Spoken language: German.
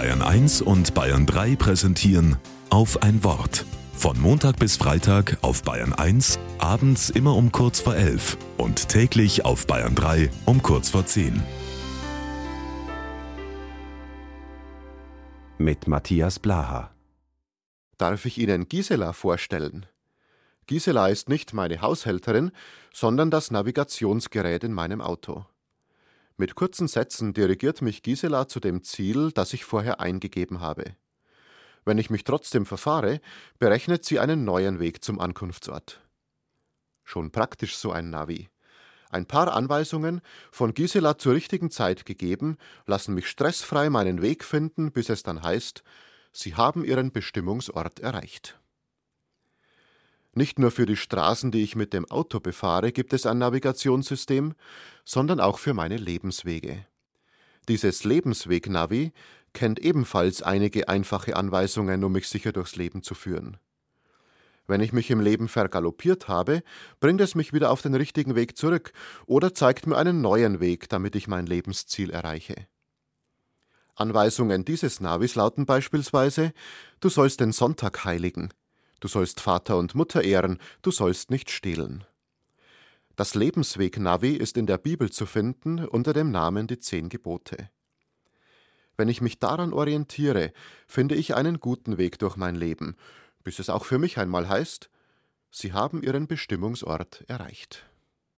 Bayern 1 und Bayern 3 präsentieren Auf ein Wort. Von Montag bis Freitag auf Bayern 1, abends immer um kurz vor 11 und täglich auf Bayern 3 um kurz vor 10. Mit Matthias Blaha. Darf ich Ihnen Gisela vorstellen? Gisela ist nicht meine Haushälterin, sondern das Navigationsgerät in meinem Auto. Mit kurzen Sätzen dirigiert mich Gisela zu dem Ziel, das ich vorher eingegeben habe. Wenn ich mich trotzdem verfahre, berechnet sie einen neuen Weg zum Ankunftsort. Schon praktisch so ein Navi. Ein paar Anweisungen, von Gisela zur richtigen Zeit gegeben, lassen mich stressfrei meinen Weg finden, bis es dann heißt, Sie haben Ihren Bestimmungsort erreicht. Nicht nur für die Straßen, die ich mit dem Auto befahre, gibt es ein Navigationssystem, sondern auch für meine Lebenswege. Dieses Lebensweg-Navi kennt ebenfalls einige einfache Anweisungen, um mich sicher durchs Leben zu führen. Wenn ich mich im Leben vergaloppiert habe, bringt es mich wieder auf den richtigen Weg zurück oder zeigt mir einen neuen Weg, damit ich mein Lebensziel erreiche. Anweisungen dieses Navis lauten beispielsweise: Du sollst den Sonntag heiligen, du sollst Vater und Mutter ehren, du sollst nicht stehlen. Das Lebensweg-Navi ist in der Bibel zu finden unter dem Namen die 10 Gebote. Wenn ich mich daran orientiere, finde ich einen guten Weg durch mein Leben, bis es auch für mich einmal heißt, Sie haben Ihren Bestimmungsort erreicht.